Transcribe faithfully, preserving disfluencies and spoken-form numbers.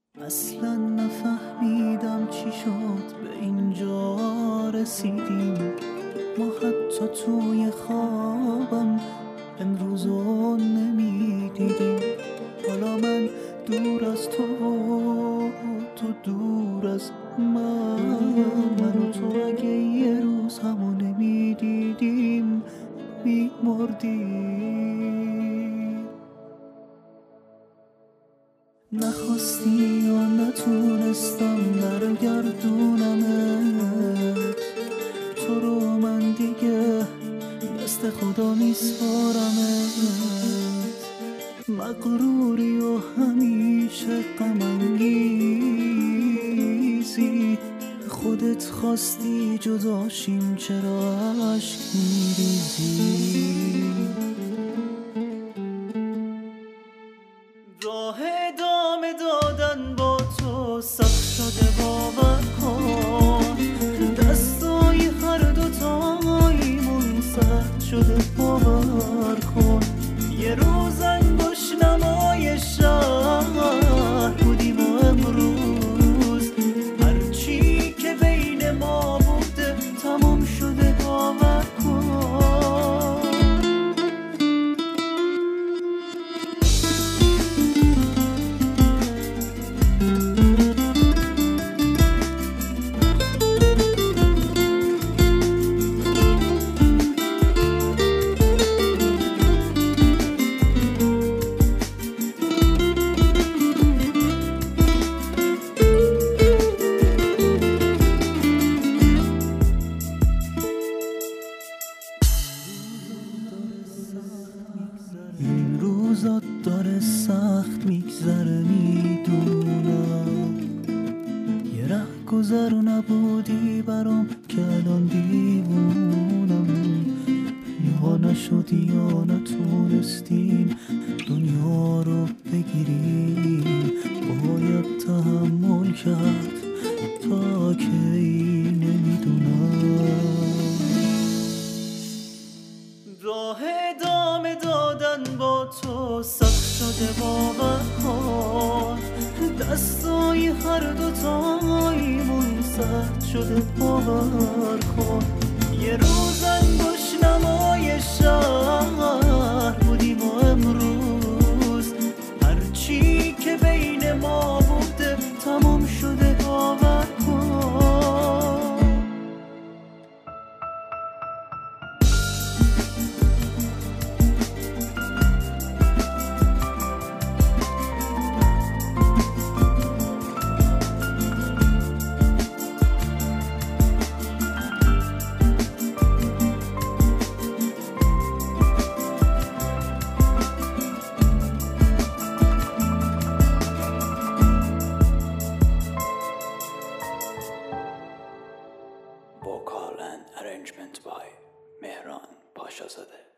اصلا نفهمیدم چی شد به اینجا رسیدیم. ما حتی توی خوابم امروزو نمیدیدیم. حالا من دور از تو و تو دور از من، من و تو اگه یه روز همو نمیدیدیم میمردیم. نخواستی یا نتونستم برگردونمت، تو رو من دیگه دست خدا میسپارمت. مغروری و همیشه غم انگیزی، خودت خواستی جداشیم چرا اشک میریزی. راه ادامه دادن با تو سخت شده باور کن، دستای هر دوتاییمون سخت شده باور کن. یه روز انگوش نمای شهر بودیم و امروز هرچی که بین ما بوده تمام شده باور کن. این روزا داره سخت میگذره میدونم، یه ره گذر و نبودی برام که الان دیوونم. یا نشدی یا نتونستیم دنیا رو بگیریم، باید تحمل کرد تا کی نمیدونم. راه ادامه دادن با تو سخت شده باور کن، دستای هر دوتاییمون سخت شده باور کن. یه روز انگوش نمای شهر بودیم و امروز هرچی که بین ما بوده تمام شده باور کن. Vocal and arrangement by Mehran Pashazadeh.